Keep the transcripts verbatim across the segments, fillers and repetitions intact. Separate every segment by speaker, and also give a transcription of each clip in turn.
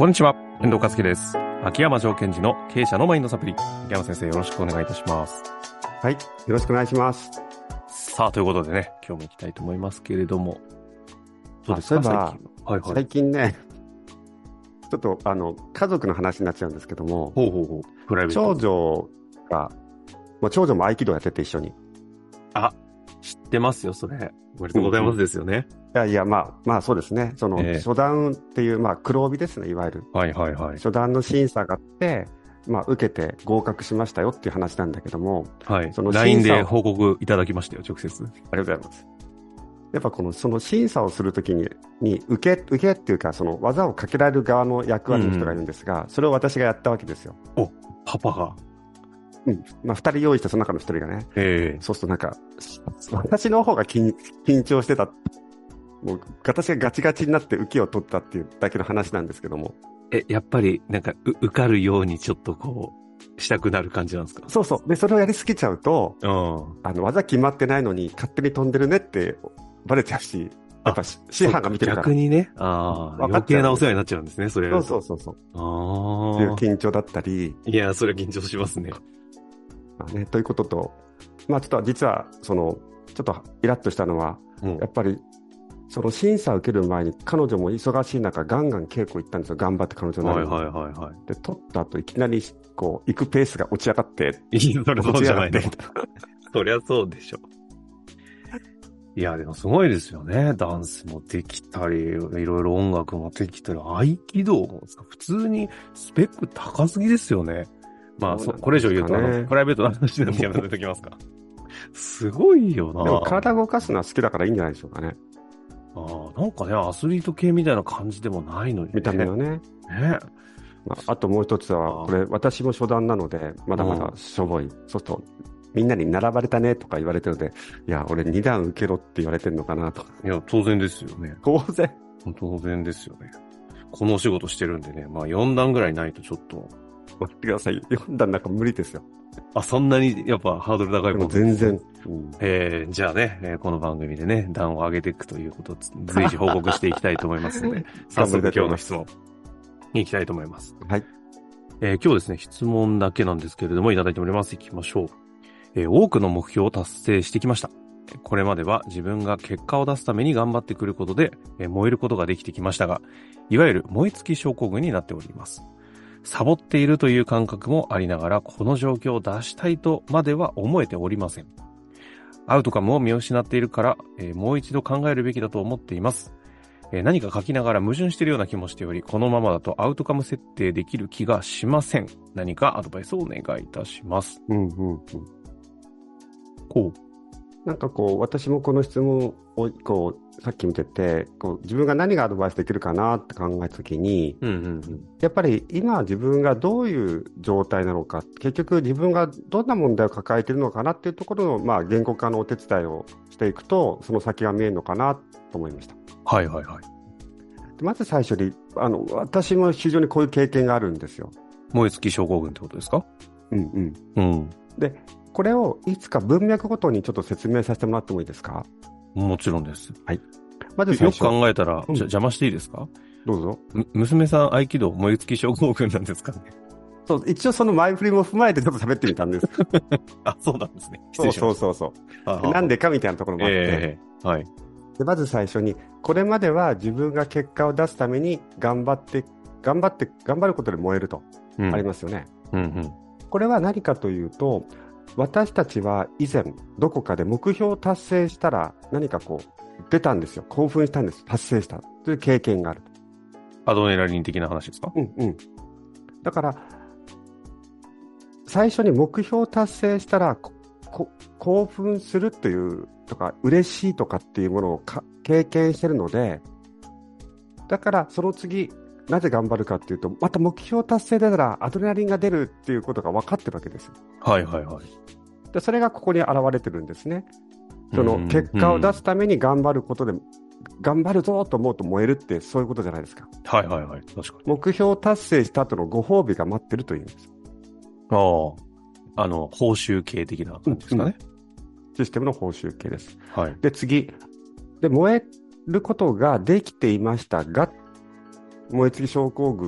Speaker 1: こんにちは、遠藤和樹です。秋山条件時の経営者のマインドサプリ。秋山先生、よろしくお願いいたします。
Speaker 2: はい、よろしくお願いします。
Speaker 1: さあ、ということでね、今日も行きたいと思いますけれども。
Speaker 2: どうですか、最近。はいはい、最近ね、ちょっとあの家族の話になっちゃうんですけども、
Speaker 1: ほうほうほう、プライベート。
Speaker 2: 長女が、もう長女も合気道やってて一緒に。
Speaker 1: あ、知ってますよ、それ。おめでとうございますですよね。
Speaker 2: いやいや、まあ、まあそうですね。その、えー、初段っていう、まあ黒帯ですね、いわゆる。
Speaker 1: はいはいはい。
Speaker 2: 初段の審査があって、まあ受けて合格しましたよっていう話なんだけども。
Speaker 1: はい。そのライン で報告いただきましたよ、直接。
Speaker 2: ありがとうございます。やっぱこの、その審査をするときに、に、受け、受けっていうか、その技をかけられる側の役割の人がいるんですが、うん、それを私がやったわけですよ。
Speaker 1: お、パパが。
Speaker 2: うん。まあ、二人用意したその中の一人がね。
Speaker 1: ええー。
Speaker 2: そうするとなんか、私の方が緊緊張してた。もう、私がガチガチになって受けを取ったっていうだけの話なんですけども。
Speaker 1: え、やっぱり、なんか、受かるようにちょっとこう、したくなる感じなんですか？
Speaker 2: そうそう。で、それをやりすぎちゃうと、
Speaker 1: うん。
Speaker 2: あの、技決まってないのに勝手に飛んでるねってバレちゃうし、やっぱ師範が見てるから。
Speaker 1: 逆にね、ああ、余計なお世話になっちゃうんですね、それ。
Speaker 2: そうそうそうそう。
Speaker 1: ああ。
Speaker 2: っていう緊張だったり。
Speaker 1: いや、それは緊張しますね。
Speaker 2: まあね、ということと、まあちょっと実は、その、ちょっとイラッとしたのは、うん、やっぱり、その審査を受ける前に彼女も忙しい中ガンガン稽古行ったんですよ。頑張って彼女なりに。はいはいはいはい。で、取った後いきなり、こう、行くペースが落ち上がって。
Speaker 1: いや、それそうじゃないね。そりゃそうでしょ。いや、でもすごいですよね。ダンスもできたり、いろいろ音楽もできたり、合気道もですか。普通にスペック高すぎですよね。まあ、そこれ以上言うと、あの、プライベートな話なんでやめておきますか。すごいよな。
Speaker 2: でも体動かすのは好きだからいいんじゃないでしょうかね。
Speaker 1: ああ、なんかね、アスリート系みたいな感じでもないのにね。
Speaker 2: 見た目のね。
Speaker 1: ね。
Speaker 2: まあ、あともう一つは、これ、私も初段なので、まだまだしょぼい。うん、そうすると、みんなに並ばれたねとか言われてるので、いや、俺に段受けろって言われてるのかなと。
Speaker 1: いや、当然ですよね。
Speaker 2: 当然。
Speaker 1: 当然ですよね。このお仕事してるんでね、まあよん段ぐらいないとちょっと。
Speaker 2: 待ってください。よん段なんか無理ですよ。
Speaker 1: あ、そんなにやっぱハードル高いこと
Speaker 2: です。全然。
Speaker 1: うん、えー、じゃあね、えー、この番組でね、段を上げていくということを随時報告していきたいと思いますので、早速今日の質問に行きたいと思います。
Speaker 2: はい。
Speaker 1: えー、今日ですね、質問だけなんですけれどもいただいております。行きましょう。えー、多くの目標を達成してきました。これまでは自分が結果を出すために頑張ってくることで、えー、燃えることができてきましたが、いわゆる燃え尽き症候群になっております。サボっているという感覚もありながら、この状況を脱したいとまでは思えておりません。アウトカムを見失っているから、えー、もう一度考えるべきだと思っています。えー、何か書きながら矛盾しているような気もしており、このままだとアウトカム設定できる気がしません。何かアドバイスをお願いいたします。
Speaker 2: うんうんうん。
Speaker 1: こう。
Speaker 2: なんかこう、私もこの質問をこう、さっき見てて、こう自分が何がアドバイスできるかなって考えたときに、
Speaker 1: うんうんうん、
Speaker 2: やっぱり今自分がどういう状態なのか、結局自分がどんな問題を抱えているのかなっていうところの、まあ、言語化のお手伝いをしていくと、その先が見えるのかなと思いました。
Speaker 1: はいはいはい。
Speaker 2: でまず最初に、あの、私も非常にこういう経験があるんですよ。
Speaker 1: 燃え尽き症候群ってことですか？
Speaker 2: うんうん。
Speaker 1: うん。
Speaker 2: で、これをいつか文脈ごとにちょっと説明させてもらってもいいですか？
Speaker 1: もちろんです。
Speaker 2: はい。まず最初。
Speaker 1: よく考えたら、うん、じゃ邪魔していいですか？
Speaker 2: どうぞ。
Speaker 1: 娘さん合気道燃え尽き症候群なんですかね？
Speaker 2: そう、一応その前振りも踏まえてちょっと喋ってみたんです。
Speaker 1: あ、そうなんですね。失礼しました。
Speaker 2: そうそうそうそう。なんでかみたいなところもあって。
Speaker 1: えー、はい。
Speaker 2: で、まず最初に、これまでは自分が結果を出すために頑張って、頑張って、頑張ることで燃えると、うん、ありますよね。
Speaker 1: うんうん。
Speaker 2: これは何かというと、私たちは以前どこかで目標を達成したら何かこう出たんですよ。興奮したんです。達成したという経験がある。
Speaker 1: アドレナリン的な話ですか？
Speaker 2: うんうん。だから最初に目標を達成したら興奮するというとか嬉しいとかっていうものをか経験してるので、だからその次なぜ頑張るかっていうと、また目標達成でたらアドレナリンが出るっていうことが分かってるわけですよ。
Speaker 1: はいはいはい。
Speaker 2: でそれがここに現れてるんですね。その結果を出すために頑張ることで、頑張るぞと思うと燃えるってそういうことじゃないですか。
Speaker 1: はいはいはい。確かに。
Speaker 2: 目標達成した後のご褒美が待ってるというんです。
Speaker 1: ああ。あの、報酬系的な感じですかね。
Speaker 2: うんうん、システムの報酬系です。
Speaker 1: はい。
Speaker 2: で、次。で、燃えることができていましたが、燃え尽き症候群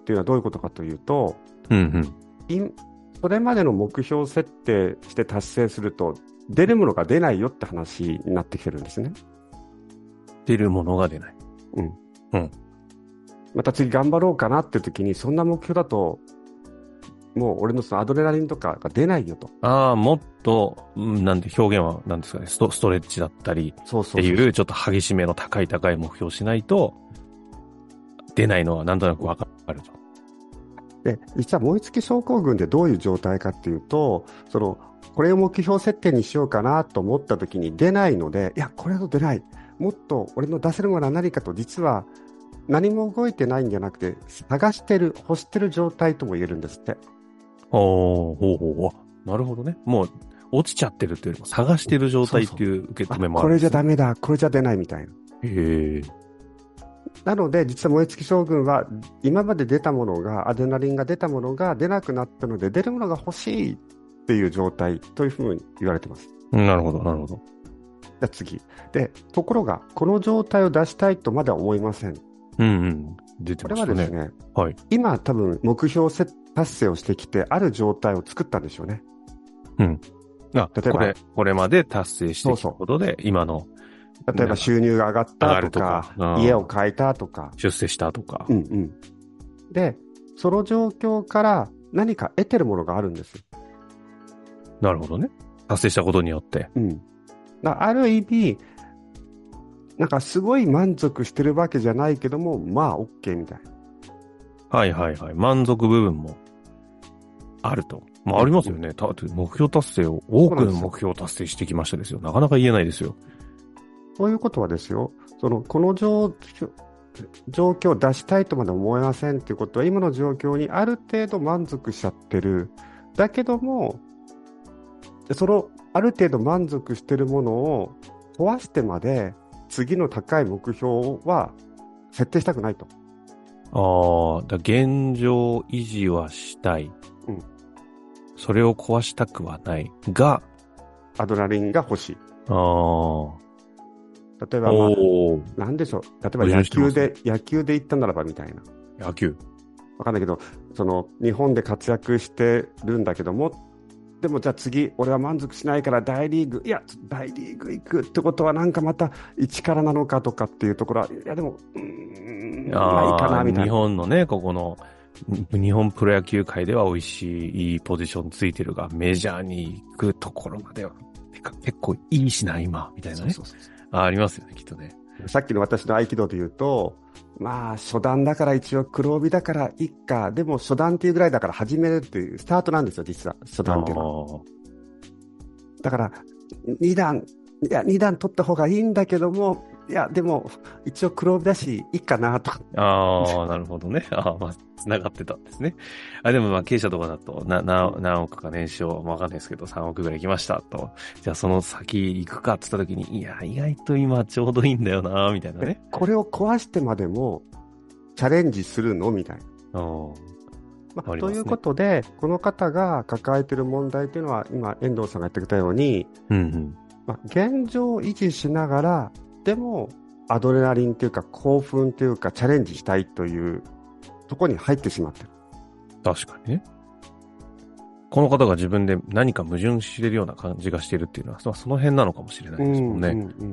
Speaker 2: っていうのはどういうことかというと、
Speaker 1: うんうん。
Speaker 2: いそれまでの目標設定して達成すると、出るものが出ないよって話になってきてるんですね。
Speaker 1: 出るものが出ない。
Speaker 2: うん。
Speaker 1: うん。
Speaker 2: また次頑張ろうかなっていう時に、そんな目標だと、もう俺のそのアドレナリンとかが出ないよと。
Speaker 1: ああ、もっと、うんなんて表現は何ですかね、スト、ストレッチだったり
Speaker 2: そうそうそう
Speaker 1: っていう、ちょっと激しめの高い高い目標をしないと、出ないのはなんとなくわかると。
Speaker 2: で、実は燃え尽き症候群でどういう状態かっていうと、その、これを目標設定にしようかなと思った時に出ないので、いや、これと出ない。もっと俺の出せるものは何かと、実は何も動いてないんじゃなくて、探してる、欲してる状態とも言えるんですって。
Speaker 1: おー、ほうほうほう。なるほどね。もう、落ちちゃってるっていうよりも探してる状態っていう受け止めもある、
Speaker 2: これじゃダメだ、これじゃ出ないみたいな。
Speaker 1: へえ。
Speaker 2: なので、実は燃え尽き将軍は、今まで出たものが、アドレナリンが出たものが出なくなったので、出るものが欲しいっていう状態というふうに言われています。
Speaker 1: なるほど、なるほど。
Speaker 2: じゃあ次。で、ところが、この状態を出したいとまでは思いません。
Speaker 1: うんうん。出てましたね。
Speaker 2: これはですね、
Speaker 1: はい。
Speaker 2: 今多分目標達成をしてきて、ある状態を作ったんでしょうね。
Speaker 1: うん。あ、
Speaker 2: 例えば
Speaker 1: これ、これまで達成してきたことで、そうそう今の、
Speaker 2: 例えば収入が上がったとか、
Speaker 1: とか
Speaker 2: 家を買えたとか、
Speaker 1: 出世したとか。
Speaker 2: うんうん。で、その状況から何か得てるものがあるんです。
Speaker 1: なるほどね。達成したことによって。
Speaker 2: うん。だある意味、なんかすごい満足してるわけじゃないけども、まあ OK みたいな。
Speaker 1: はいはいはい。満足部分もあると。まあありますよね。た目標達成を、多くの目標を達成してきましたですよ。なかなか言えないですよ。
Speaker 2: そういうことはですよ、そのこの状況、状況を出したいとまで思えませんっていうことは、今の状況にある程度満足しちゃってる。だけども、そのある程度満足してるものを壊してまで次の高い目標は設定したくないと。
Speaker 1: ああ、だ現状維持はしたい。
Speaker 2: うん。 そ
Speaker 1: れを壊したくはないが、
Speaker 2: アドレナリンが欲しい。
Speaker 1: ああ。
Speaker 2: 例えば、まあ、なんでしょう。例えば野球で、野球で言ったならばみたいな。
Speaker 1: 野球
Speaker 2: わかんないけど、その、日本で活躍してるんだけども、でもじゃあ次、俺は満足しないから大リーグ、いや、大リーグ行くってことはなんかまた一からなのかとかっていうところは、いやでも、うーん、ないかなみたいな。
Speaker 1: 日本のね、ここの、日本プロ野球界では美味しい、いいポジションついてるが、メジャーに行くところまでは、てか結構いいしな、今、みたいなね。そうそうそうあ、ありますよね、きっとね。
Speaker 2: さっきの私の合気道で言うと、まあ、初段だから一応黒帯だからいっか、でも初段っていうぐらいだから始めるっていうスタートなんですよ、実は。初段っていうのは。だから、に段、いや、に段取った方がいいんだけども、いや、でも、一応黒帯だし、いいかな、とか。
Speaker 1: ああ、なるほどね。ああ、まあ、繋がってたんですね。あ、でもまあ、経営者とかだと、な、な、何億か年商、わかんないですけど、さんおくぐらい行きましたと。じゃあ、その先行くかって言った時に、いや、意外と今ちょうどいいんだよな、みたいなね。
Speaker 2: これを壊してまでも、チャレンジするのみたいな。まあ、ということで、この方が抱えている問題というのは、今、遠藤さんが言ってくれたように、うんうんまあ、現状を維持しながら、でも、アドレナリンというか、興奮というか、チャレンジしたいというところに入ってしまってる。
Speaker 1: 確かにね。この方が自分で何か矛盾しているような感じがしているっていうのは、その辺なのかもしれないですもんね。うんうんうん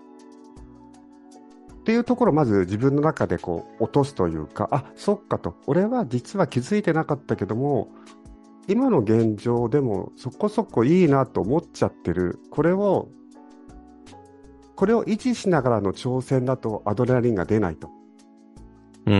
Speaker 2: っていうところをまず自分の中でこう落とすというか、あ、そっかと、俺は実は気づいてなかったけども、今の現状でもそこそこいいなと思っちゃってる。これを、これを維持しながらの挑戦だとアドレナリンが出ないと。
Speaker 1: うんうん。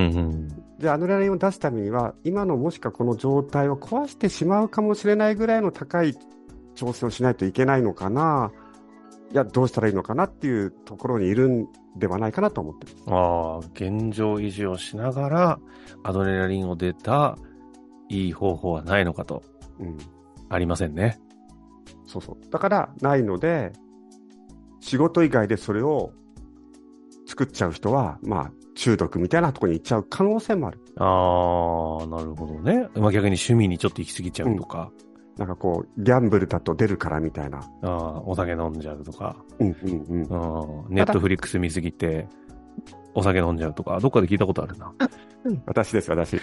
Speaker 2: で、アドレナリンを出すためには、今のもしくはこの状態を壊してしまうかもしれないぐらいの高い挑戦をしないといけないのかな。いや、どうしたらいいのかなっていうところにいるんではないかなと思ってます。
Speaker 1: ああ、現状維持をしながら、アドレナリンを出たいい方法はないのかと。うん。ありませんね。
Speaker 2: そうそう。だから、ないので、仕事以外でそれを作っちゃう人は、まあ、中毒みたいなところに行っちゃう可能性もある。
Speaker 1: ああ、なるほどね。まあ、逆に趣味にちょっと行き過ぎちゃうとか。
Speaker 2: うんなんかこう、ギャンブルだと出るからみたいな。
Speaker 1: ああ、お酒飲んじゃうとか。
Speaker 2: うんうんうん。
Speaker 1: ネットフリックス見すぎて、お酒飲んじゃうとか、どっかで聞いたことあるな。
Speaker 2: 私です、私。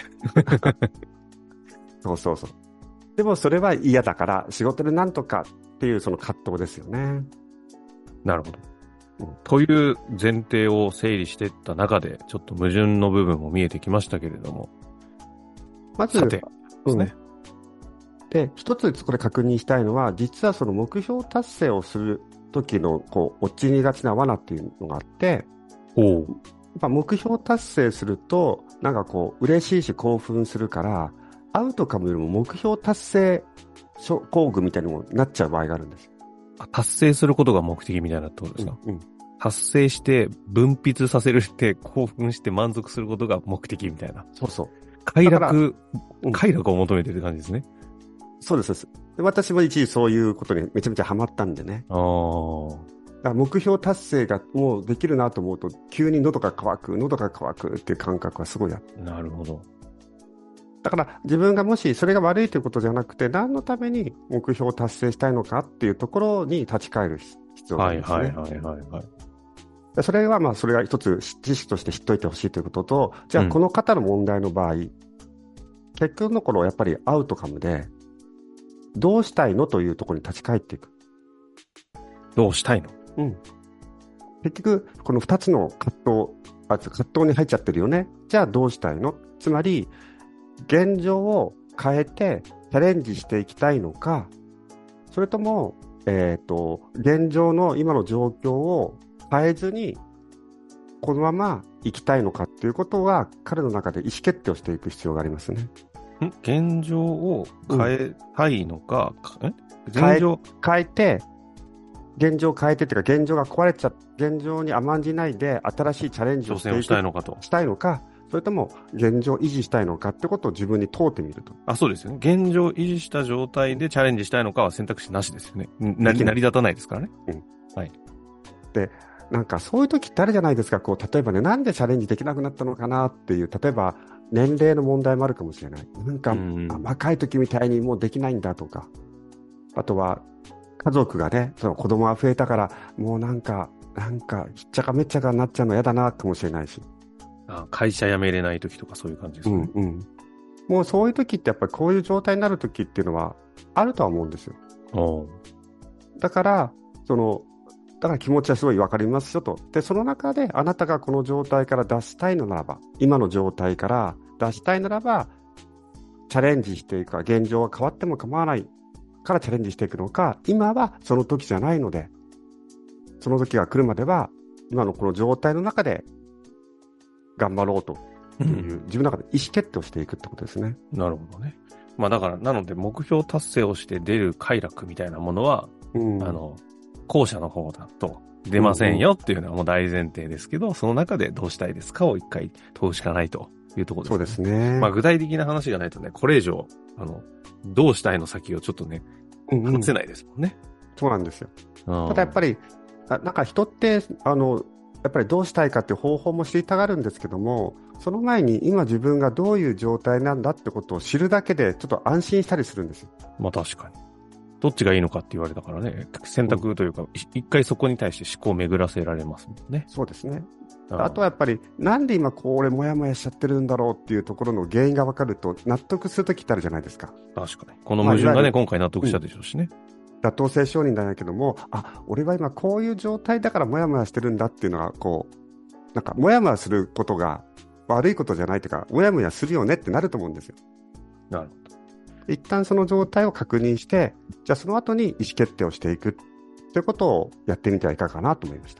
Speaker 2: そうそうそう。でもそれは嫌だから仕事でなんとかっていうその葛藤ですよね。
Speaker 1: なるほど。という前提を整理していった中で、ちょっと矛盾の部分も見えてきましたけれども。
Speaker 2: まず、
Speaker 1: さてですね。
Speaker 2: うん、で、一つこれ確認したいのは、実はその目標達成をする時の、こう、陥りがちな罠っていうのがあって、
Speaker 1: おう。
Speaker 2: やっぱ目標達成すると、なんかこう、嬉しいし興奮するから、アウトカムよりも目標達成工具みたいにもなっちゃう場合があるんです。
Speaker 1: 達成することが目的みたいなってことですか？
Speaker 2: うんうん、
Speaker 1: 達成して分泌させるって興奮して満足することが目的みたいな。
Speaker 2: そうそう。
Speaker 1: 快楽、
Speaker 2: うん、
Speaker 1: 快楽を求めてるって感じですね。
Speaker 2: そうです。で私も一時そういうことにめちゃめちゃハマったんでね。
Speaker 1: ああ。
Speaker 2: だから目標達成がもうできるなと思うと、急に喉が渇く、喉が渇くっていう感覚はすごいある。
Speaker 1: なるほど。
Speaker 2: だから自分がもしそれが悪いということじゃなくて、何のために目標を達成したいのかっていうところに立ち返る必要がありますね。
Speaker 1: はいはいはいはいはい。
Speaker 2: それはまあそれが一つ知識として知っておいてほしいということと、じゃあこの方の問題の場合、うん、結局のところやっぱりアウトカムで、どうしたいのというところに立ち返っていく。
Speaker 1: どうしたいの？
Speaker 2: うん。結局この二つの葛藤、あ、葛藤に入っちゃってるよね。じゃあどうしたいの？つまり現状を変えてチャレンジしていきたいのか、それとも、えっと、現状の今の状況を変えずにこのまま生きたいのかっていうことは彼の中で意思決定をしていく必要がありますね。
Speaker 1: ん現状を変えたいのか、うん、え
Speaker 2: 現状変えて現状を変えてっていうか、現状が壊れちゃ現状に甘んじないで新しいチャレンジをしていく
Speaker 1: 挑戦をしたいのかと
Speaker 2: したいのか、それとも現状維持したいのかってことを自分に問うてみると。
Speaker 1: あ、そうですよね。現状維持した状態でチャレンジしたいのかは選択肢なしですよね。な成り立たないですからね。
Speaker 2: うん。
Speaker 1: はい。
Speaker 2: で、なんかそういう時ってあるじゃないですか。こう、例えばね、なんでチャレンジできなくなったのかなっていう、例えば年齢の問題もあるかもしれない。なんか、若い時みたいにもうできないんだとか。あとは、家族がね、その子供が増えたから、もうなんか、なんか、ひっちゃかめっちゃかになっちゃうの嫌だなかもしれないし。
Speaker 1: あ、会社辞めれない時とかそういう感じですね。
Speaker 2: うんうん。もうそういう時ってやっぱりこういう状態になる時っていうのはあるとは思うんですよ。
Speaker 1: お
Speaker 2: だから、その、だから気持ちはすごいわかりますよと。で、その中であなたがこの状態から脱したいのならば、今の状態から脱したいならば、チャレンジしていくか、現状は変わっても構わないからチャレンジしていくのか、今はその時じゃないので、その時が来るまでは、今のこの状態の中で頑張ろうという、うん、自分の中で意思決定をしていくってことですね。
Speaker 1: なるほどね。まあだから、なので目標達成をして出る快楽みたいなものは、うん、あの、後者の方だと出ませんよっていうのはもう大前提ですけど、うんうん、その中でどうしたいですかを一回問うしかないというところですね。そうですね。まあ具体的な話がないとね、これ以上、あの、どうしたいの先をちょっとね、話せないですもんね。
Speaker 2: うんうん、そうなんですよ。ただやっぱり、なんか人って、あの、やっぱりどうしたいかっていう方法も知りたがるんですけども、その前に今自分がどういう状態なんだってことを知るだけでちょっと安心したりするんですよ。
Speaker 1: まあ確かに。どっちがいいのかって言われたからね、選択というか、うん、一回そこに対して思考を巡らせられますもんね。
Speaker 2: そうですね。あ, あとはやっぱり、なんで今これもやもやしちゃってるんだろうっていうところの原因が分かると納得するときってあるじゃないですか。
Speaker 1: 確かに。この矛盾がね、まあ、今回納得したでしょうしね。
Speaker 2: うん、妥当性承認だけども、あ、俺は今こういう状態だからもやもやしてるんだっていうのが、こう、なんかもやもやすることが悪いことじゃないというか、もやもやするよねってなると思うんですよ。
Speaker 1: なるほど。
Speaker 2: 一旦その状態を確認して、じゃあその後に意思決定をしていくということをやってみてはいかがかなと思いました。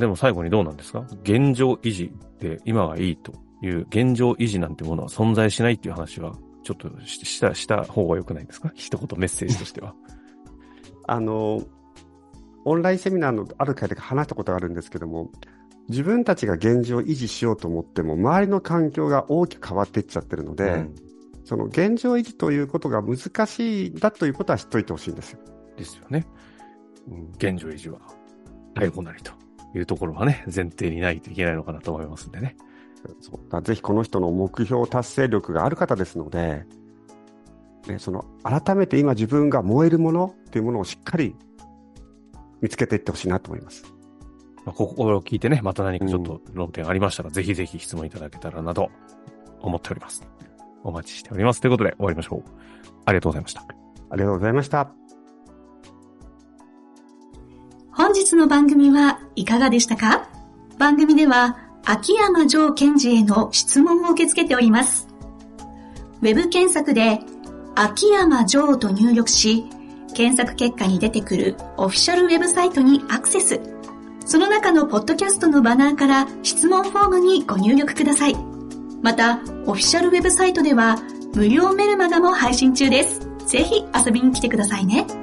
Speaker 1: でも最後にどうなんですか？現状維持で今がいいという現状維持なんてものは存在しないっていう話はちょっとした、した方が良くないですか？一言メッセージとしては。
Speaker 2: あの、オンラインセミナーのある回で話したことがあるんですけども、自分たちが現状を維持しようと思っても周りの環境が大きく変わっていっちゃってるので、うん、その現状維持ということが難しいんだということは知っておいてほしいんですよ。
Speaker 1: ですよね。うん、現状維持は逮捕なりというところはね、前提にないといけないのかなと思いますんでね。
Speaker 2: そうだ、ぜひこの人の目標達成力がある方ですので、ね、その改めて今自分が燃えるものっていうものをしっかり見つけていってほしいなと思います。
Speaker 1: まあ、ここを聞いてね、また何かちょっと論点ありましたら、うん、ぜひぜひ質問いただけたらなと思っております。お待ちしております。ということで終わりましょう。ありがとうございました。
Speaker 2: ありがとうございました。
Speaker 3: 本日の番組はいかがでしたか？番組では秋山城賢治への質問を受け付けております。ウェブ検索で秋山城と入力し、検索結果に出てくるオフィシャルウェブサイトにアクセス。その中のポッドキャストのバナーから質問フォームにご入力ください。また、オフィシャルウェブサイトでは無料メルマガも配信中です。ぜひ遊びに来てくださいね。